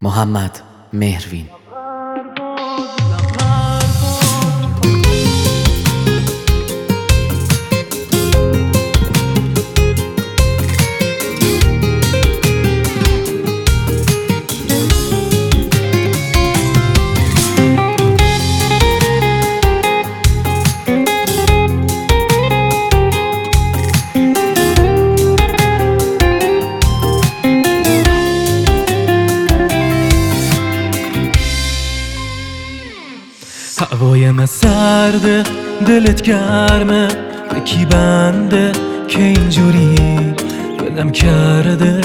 محمد مهروین. هوای من سرده، دلت گرمه، به کی بنده که اینجوری دلم کرده.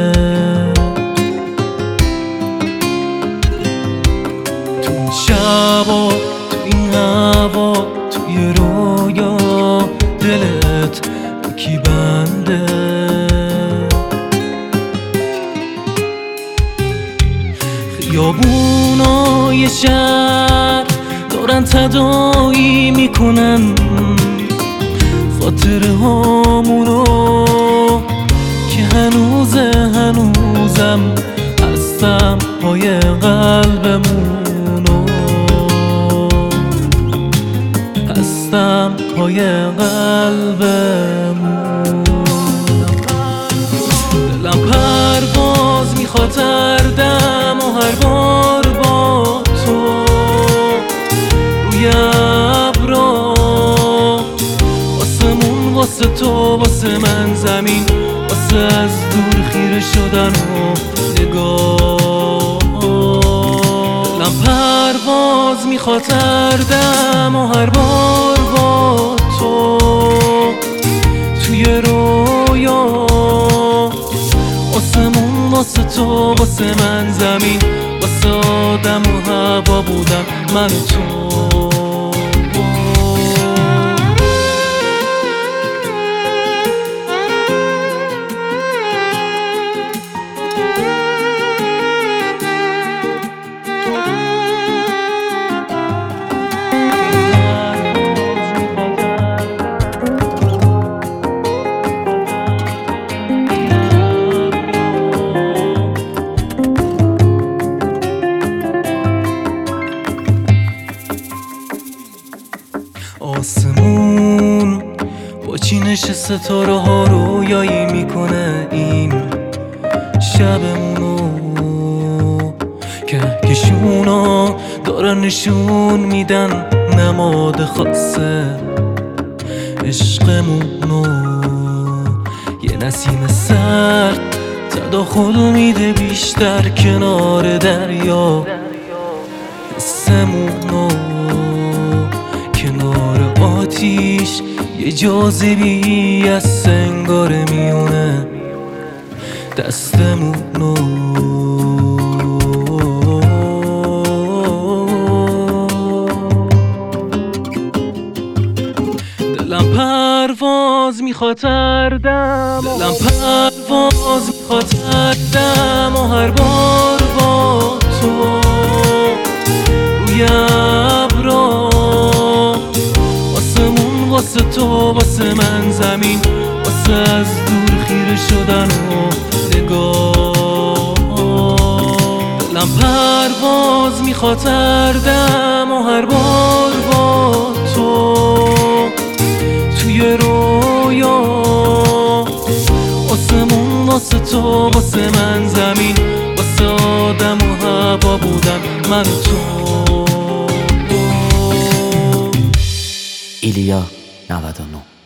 تو این شبا، تو این هوا، توی رویا دلت به کی بنده. خیابونای شهر دارن تداعی میکنن خاطره هامونو که هنوزم هستم پای قلبمونو، هستم پای قلبمون. دلم پرواز میخواد هر دم و هر بار با تو روی ابرا، واسمون، واسه تو، واسه من زمین، واسه از دور خیره شدن و نگاه. دلم پرواز میخواد هر دم و هر بار با تو توی رویا، واسمون، واسه تو، واسه من زمین، واسه آدم و هوا بودم من و تو. آسمون با چینش ستاره ها رویایی میکنه این شبمونو، کهکشونا دارن نشون میدن نماد خاصه عشقمونو. یه نسیم سرد تداخل میده بیشتر کنار دریا، حسمونو کنار آتیش یه جاذبی از سنگاره میونه دستمونو. دلم پرواز میخواد هر دم، دلم پرواز میخواد هر دم و هر بار با تو روی ابرا، واسه تو، واسه من زمین، واسه از دور خیره شدن و نگاه. دلم پرواز میخواد هر دم و هر بار با تو توی رویا، واسمون، واسه تو، واسه من زمین، واسه آدم و هوا بودم من و تو. ایلیا 99.